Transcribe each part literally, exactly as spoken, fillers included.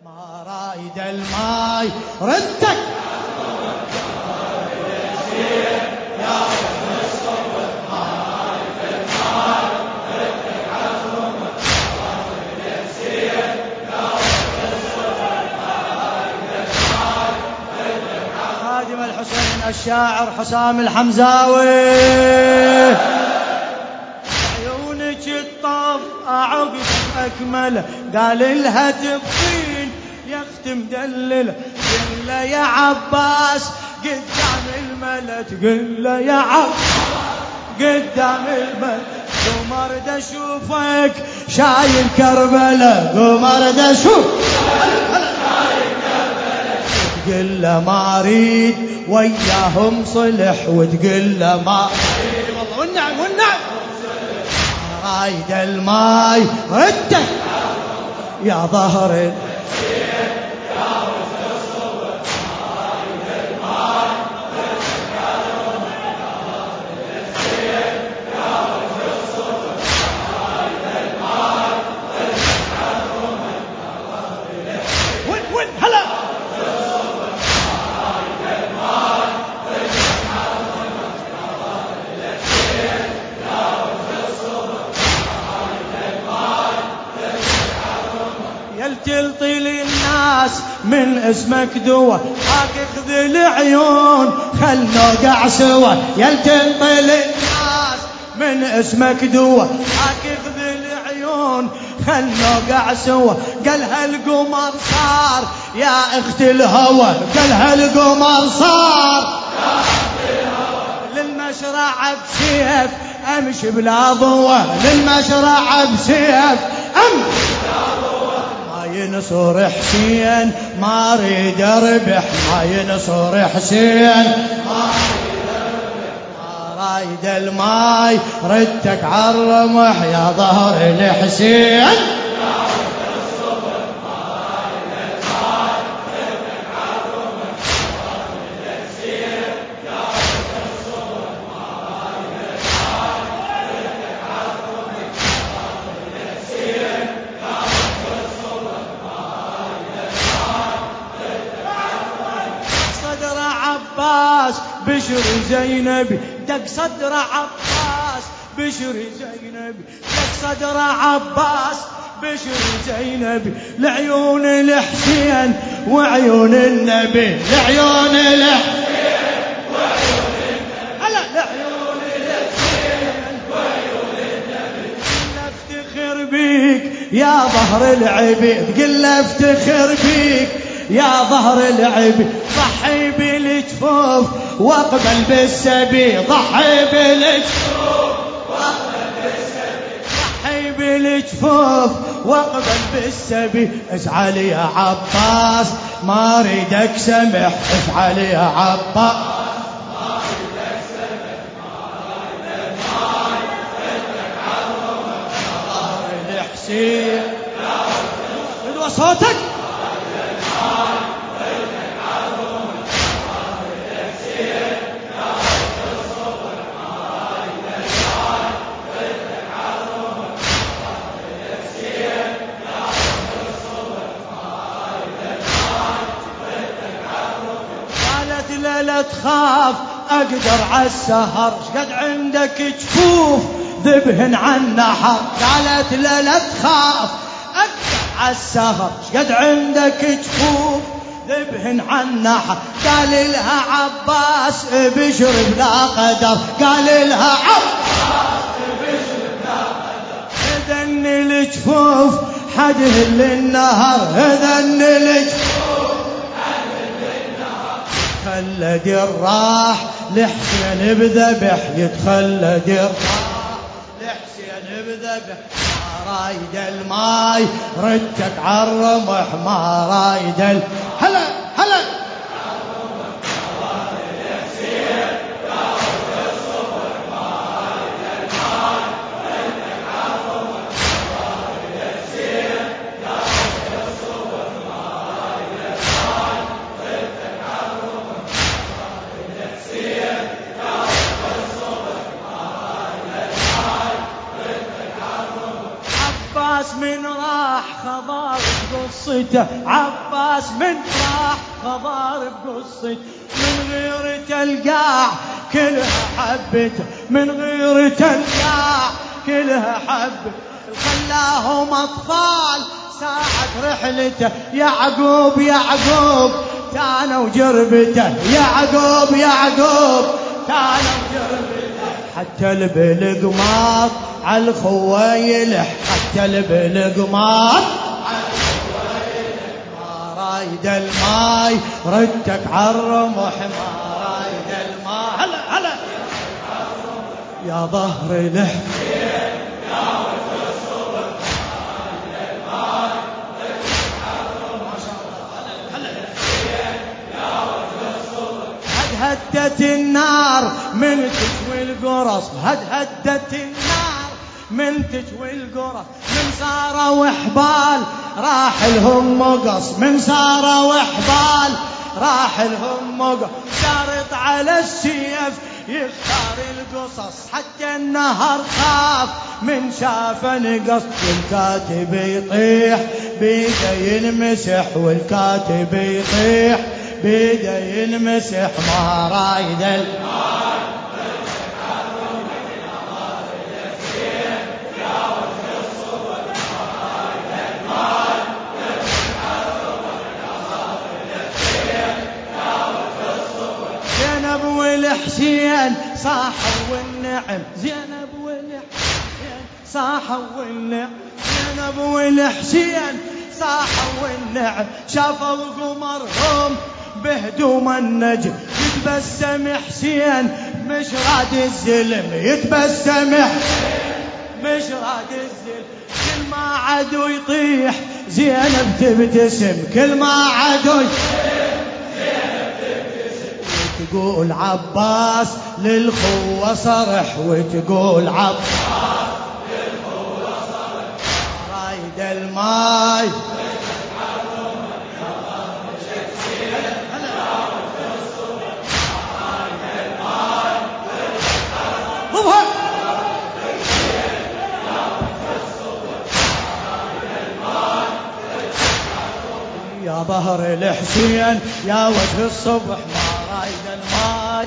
ما رايد الماي ردك خادم الحسين الشاعر حسام الحمزاوي. عيونك الطف أعقد أكمله قال لها تبطين يا اختي مدلله قل له يا عباس قدام الملا تقول له يا عباس قدام الملا قمر دا اشوفك شايل كربله قمر دا اشوف تقول له ما اريد وياهم صلح وتقول له ما اريد والله والنعم والنعم رايد الماي ردك يا ظهر تلطي للناس من اسمك دوا حاك اخذ العيون خل نوقع سوا يل تلطي للناس من اسمك دوا حاك اخذ العيون خل نوقع سوا قال هالقمر صار يا اخت الهوى قال هالقمر صار يا اخت الهوى للمشرع بسيف امشي بلا ضوى للمشرع بسيف امشي ينصر حسين ما اريد اربح ما ينصر حسين ما اريد اربح ما رايد الماي ردك عالرمح يا ظهر الحسين بشر زينبي دق صدر عباس بشر زينبي دق صدر عباس بشر زينبي لعيون الحسين وعيون النبي لعيون الحسين وعيون النبي هلا لعيون الحسين وعيون النبي قل افتخر بيك يا ظهر العبيد قل افتخر بيك يا ظهر العبيد ضحي بالجفوف واقبل بالسبي ضحي بالجفوف واقبل بالسبي ضحي بالجفوف واقبل بالسبي افعل يا عباس ما اريدك سمح افعل يا عباس ما اريدك سمح ما اريدك ماي ردك عالرمح يا ظهر الحسين ادوى صوتك لا تخاف اقدر عالسهر شقد عندك جفوف ذبهن عن نحر قالت لا لا تخاف اقدر عالسهر شقد عندك جفوف ذبهن عن نحر قال لها عباس بشر بلا قدر قال لها عباس بشر بلا قدر اذن الجفوف حدهن للنهر اذن الجفوف يتخلد الراح لحسين بذبح يتخلد الراح لحسين بذبح ما رايد الماي ردك عالرمح ما رايد ال... هلا هلا من راح خضار قصة قصته عباس من راح خبر بقصته من غيرته القاع كلها حبته من غيرته القاع كلها حبته خلاهم أطفال ساعة رحلته يعقوب يعقوب تانا وجربته يعقوب يعقوب تانا وجربته حتى البلقماط على الخويلح حتى البلقماط ما رايد الماي ردك عالرمح ما رايد الماي هلا هلا يا ظهر الحسين يا وجه الصبح ما رايد الماي ردك عالرمح ما شاء الله هلا الحسين يا وجه الصبح هد هدت النار من تشوي القرص هد هدت النار من تجوي القرى من سارة وحبال راح لهم مقص من سارة وحبال راح لهم مقص شارط على السيف يختار القصص حتى النهر خاف من شاف نقص والكاتب يطيح بيده ينمسح والكاتب يطيح بيده ينمسح ما رايد الماي زينب والحسين صاحوا والنعم زينب والحسين صاحوا والنعم زينب والحسين صاحوا والنعم شافوا قمرهم بهدوم النجم يتبسم حسين مش راد الزلم يتبسم مش راد الزلم كل ما عدو يطيح زينب تبتسم كل ما عدو تقول عباس للخوة صرح وتقول عباس للخوة صرح رايد الماي ظهر يا ظهر الحسين يا وجه الصبح ما رايد الماي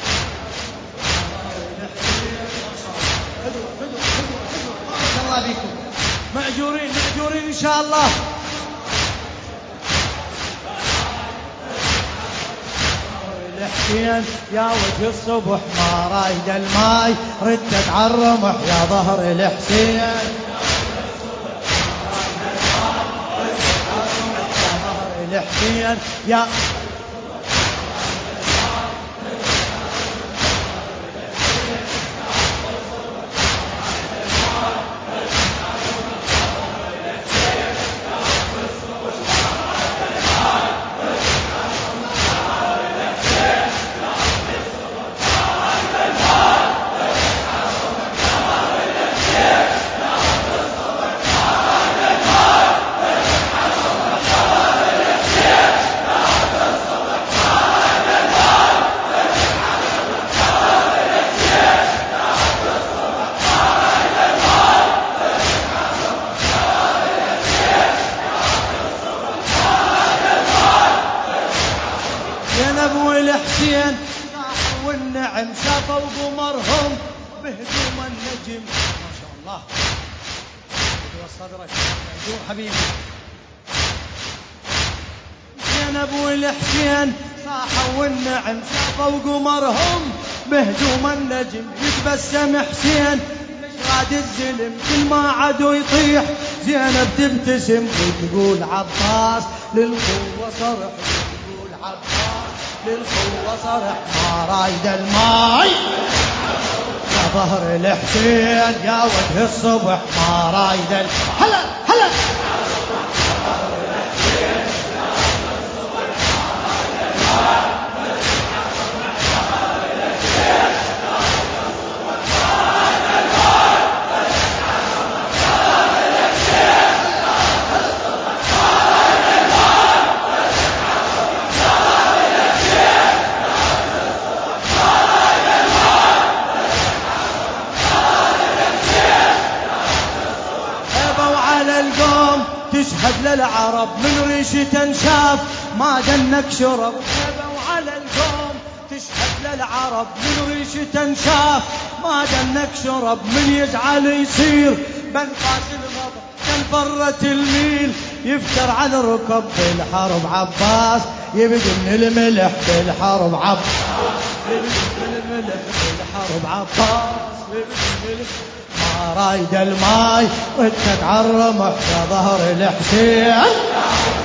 الله بيكم مأجورين مأجورين إن شاء الله الحسين يا وجه الصبح ما رايد الماي ردت عالرمح يا ظهر الحسين الحسين يا الحسين صاحوا والنعم شافوا قمرهم بهدوم النجم ما شاء الله صدرك مأجور حبيبي زينب والحسين صاحوا والنعم شافوا قمرهم بهدوم النجم يتبسم حسين مش راد الزلم كل ما عدو يطيح زينب تبتسم وتقول عباس للقوة صرح وتقول عباس للقوة صرح ما رايد الماي يا ظهر الحسين يا وجه الصبح ما رايد الماي هلا هلا تشهد للعرب من ريشة تنشاف ما دنك شرب نبوا على القوم تشهد للعرب من ريشة تنشاف ما دنك شرب من يزعل يصير بنفاس المضر تنفرت الميل يفتر على الركب بالحرب عباس يبدي من الملح بالحرب عباس يبدي من الملح بالحرب عباس يبدي من ما رايد الماي وانت تعرمح في ظهر الحسين